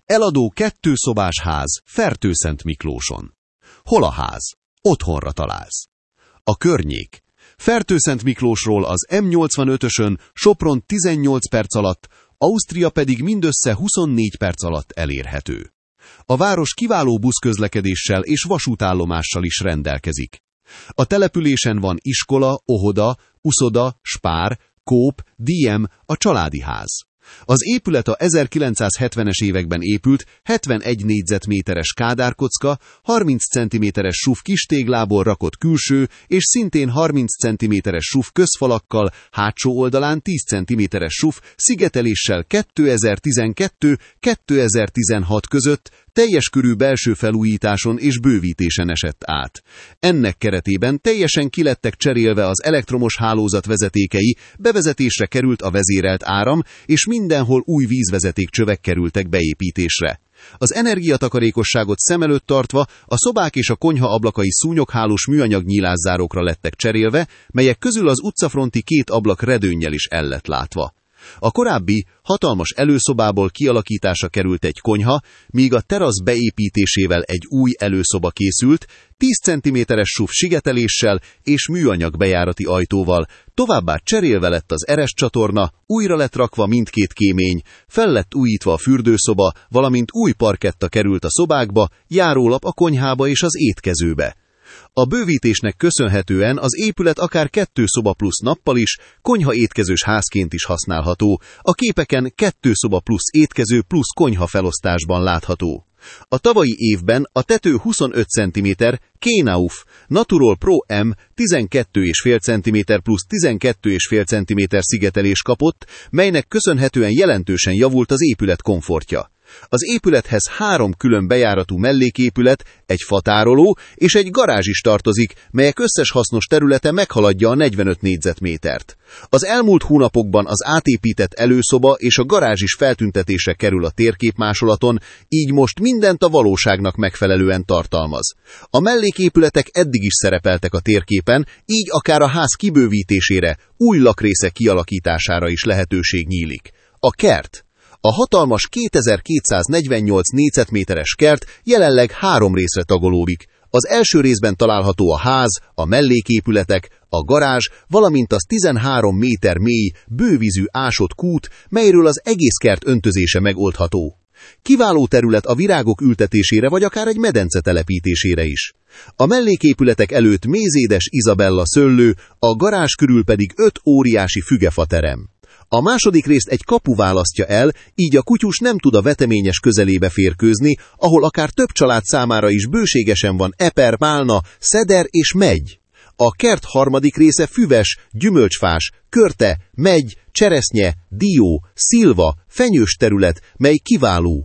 Eladó 2 szobás ház Fertőszentmiklóson. Hol a ház? Otthonra találsz. A környék. Fertőszentmiklósról az M85-ösön Sopron 18 perc alatt, Ausztria pedig mindössze 24 perc alatt elérhető. A város kiváló buszközlekedéssel és vasútállomással is rendelkezik. A településen van iskola, óvoda, uszoda, spár, kóp, diem, a családi ház. Az épület a 1970-es években épült, 71 négyzetméteres kádárkocka, 30 cm-es SUV kistéglából rakott külső és szintén 30 cm-es SUV közfalakkal, hátsó oldalán 10 cm-es SUV szigeteléssel 2012-2016 között teljes körű belső felújításon és bővítésen esett át. Ennek keretében teljesen kilettek cserélve az elektromos hálózat vezetékei, bevezetésre került a vezérelt áram, és mindenhol új vízvezetékcsövek kerültek beépítésre. Az energiatakarékosságot szem előtt tartva a szobák és a konyha ablakai szúnyoghálós műanyag nyílászárókra lettek cserélve, melyek közül az utcafronti 2 ablak redőnnyel is el lett látva. A korábbi, hatalmas előszobából kialakításra került egy konyha, míg a terasz beépítésével egy új előszoba készült, 10 cm-es SUV sigeteléssel és műanyag bejárati ajtóval, továbbá cserélve lett az eres csatorna, újra lett rakva mindkét kémény, fel lett újítva a fürdőszoba, valamint új parketta került a szobákba, járólap a konyhába és az étkezőbe. A bővítésnek köszönhetően az épület akár 2 szoba plusz nappal is, konyha étkezős házként is használható, a képeken 2 szoba plusz étkező plusz konyha felosztásban látható. A tavalyi évben a tető 25 cm, Knauf Naturol Pro M 12,5 cm plusz 12,5 cm szigetelés kapott, melynek köszönhetően jelentősen javult az épület komfortja. Az épülethez 3 külön bejáratú melléképület, egy fatároló és egy garázs is tartozik, melyek összes hasznos területe meghaladja a 45 négyzetmétert. Az elmúlt hónapokban az átépített előszoba és a garázs is feltüntetésre kerül a térképmásolaton, így most mindent a valóságnak megfelelően tartalmaz. A melléképületek eddig is szerepeltek a térképen, így akár a ház kibővítésére, új lakrészek kialakítására is lehetőség nyílik. A kert. A hatalmas 2248 négyzetméteres kert jelenleg 3 részre tagolódik. Az első részben található a ház, a melléképületek, a garázs, valamint az 13 méter mély, bővízű ásott kút, melyről az egész kert öntözése megoldható. Kiváló terület a virágok ültetésére vagy akár egy medence telepítésére is. A melléképületek előtt Mézédes Izabella szőlő, a garázs körül pedig 5 óriási fügefaterem. A második részt egy kapu választja el, így a kutyus nem tud a veteményes közelébe férkőzni, ahol akár több család számára is bőségesen van eper, málna, szeder és megy. A kert harmadik része füves, gyümölcsfás, körte, megy, cseresznye, dió, szilva, fenyős terület, mely kiváló.